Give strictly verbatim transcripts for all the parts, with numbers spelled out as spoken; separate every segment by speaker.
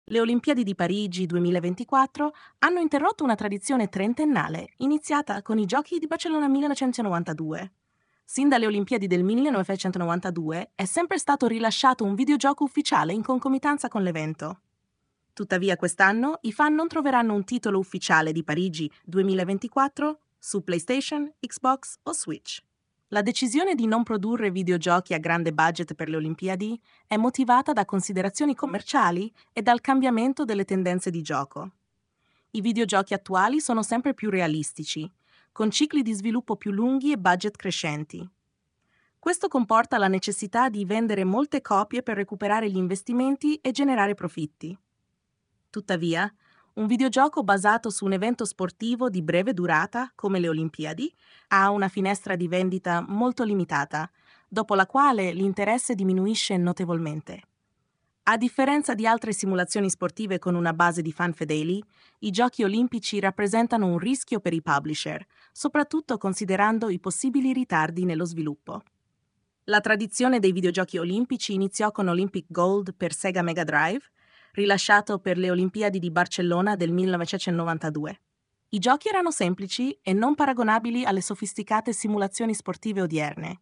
Speaker 1: Le Olimpiadi di Parigi duemilaventiquattro hanno interrotto una tradizione trentennale, iniziata con i Giochi di Barcellona millenovecentonovantadue. Sin dalle Olimpiadi del millenovecentonovantadue è sempre stato rilasciato un videogioco ufficiale in concomitanza con l'evento. Tuttavia quest'anno i fan non troveranno un titolo ufficiale di Parigi duemilaventiquattro su PlayStation, Xbox o Switch. La decisione di non produrre videogiochi a grande budget per le Olimpiadi è motivata da considerazioni commerciali e dal cambiamento delle tendenze di gioco. I videogiochi attuali sono sempre più realistici, con cicli di sviluppo più lunghi e budget crescenti. Questo comporta la necessità di vendere molte copie per recuperare gli investimenti e generare profitti. Tuttavia, un videogioco basato su un evento sportivo di breve durata, come le Olimpiadi, ha una finestra di vendita molto limitata, dopo la quale l'interesse diminuisce notevolmente. A differenza di altre simulazioni sportive con una base di fan fedeli, i giochi olimpici rappresentano un rischio per i publisher, soprattutto considerando i possibili ritardi nello sviluppo. La tradizione dei videogiochi olimpici iniziò con Olympic Gold per Sega Mega Drive, rilasciato per le Olimpiadi di Barcellona del millenovecentonovantadue. I giochi erano semplici e non paragonabili alle sofisticate simulazioni sportive odierne.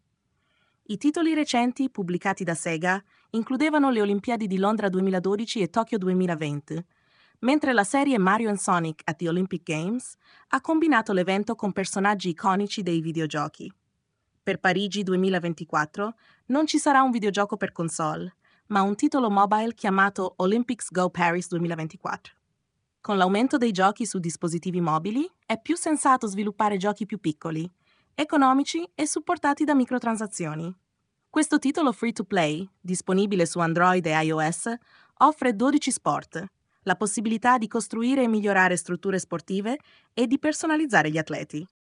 Speaker 1: I titoli recenti pubblicati da Sega includevano le Olimpiadi di Londra duemiladodici e Tokyo duemilaventi, mentre la serie Mario and Sonic at the Olympic Games ha combinato l'evento con personaggi iconici dei videogiochi. Per Parigi duemilaventiquattro non ci sarà un videogioco per console, ma un titolo mobile chiamato Olympics Go Paris duemilaventiquattro. Con l'aumento dei giochi su dispositivi mobili, è più sensato sviluppare giochi più piccoli, economici e supportati da microtransazioni. Questo titolo free-to-play, disponibile su Android e iOS, offre dodici sport, la possibilità di costruire e migliorare strutture sportive e di personalizzare gli atleti.